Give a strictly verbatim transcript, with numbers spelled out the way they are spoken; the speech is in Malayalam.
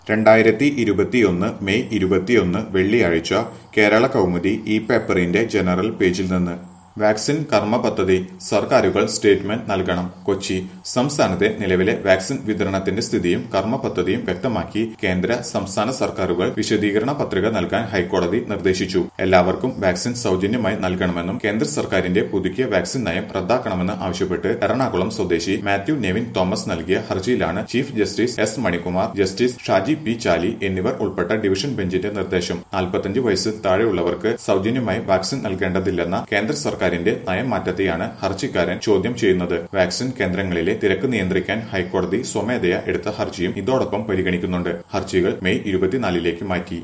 രണ്ടായിരത്തി ഇരുപത്തിയൊന്ന് മെയ് ഇരുപത്തിയൊന്ന് വെള്ളിയാഴ്ച കേരള കൗമുദി ഈ പേപ്പറിന്റെ ജനറൽ പേജിൽ നിന്ന് വാക്സിൻ കർമ്മ പദ്ധതി സർക്കാരുകൾ സ്റ്റേറ്റ്മെന്റ് നൽകണം. കൊച്ചി സംസ്ഥാനത്തെ നിലവിലെ വാക്സിൻ വിതരണത്തിന്റെ സ്ഥിതിയും കർമ്മ പദ്ധതിയും വ്യക്തമാക്കി കേന്ദ്ര സംസ്ഥാന സർക്കാരുകൾ വിശദീകരണ പത്രിക നൽകാൻ ഹൈക്കോടതി നിർദ്ദേശിച്ചു. എല്ലാവർക്കും വാക്സിൻ സൗജന്യമായി നൽകണമെന്നും കേന്ദ്ര സർക്കാരിന്റെ പുതുക്കിയ വാക്സിൻ നയം റദ്ദാക്കണമെന്ന് ആവശ്യപ്പെട്ട് എറണാകുളം സ്വദേശി മാത്യു നെവിൻ തോമസ് നൽകിയ ഹർജിയിലാണ് chief justice S Manikumar, justice Shaji P Chaly എന്നിവർ ഉൾപ്പെട്ട ഡിവിഷൻ ബെഞ്ചിന്റെ നിർദ്ദേശം. നാൽപ്പത്തഞ്ച് വയസ്സ് താഴെയുള്ളവർക്ക് സൗജന്യമായി വാക്സിൻ നൽകേണ്ടതില്ലെന്ന കേന്ദ്ര സർക്കാർ സർക്കാരിന്റെ നയമാറ്റത്തെയാണ് ഹർജിക്കാരൻ ചോദ്യം ചെയ്യുന്നത്. വാക്സിൻ കേന്ദ്രങ്ങളിലെ തിരക്ക് നിയന്ത്രിക്കാൻ ഹൈക്കോടതി സ്വമേധയാ എടുത്ത ഹർജിയും ഇതോടൊപ്പം പരിഗണിക്കുന്നുണ്ട്. ഹർജികൾ മെയ് ഇരുപത്തിനാലിലേക്ക് മാറ്റി.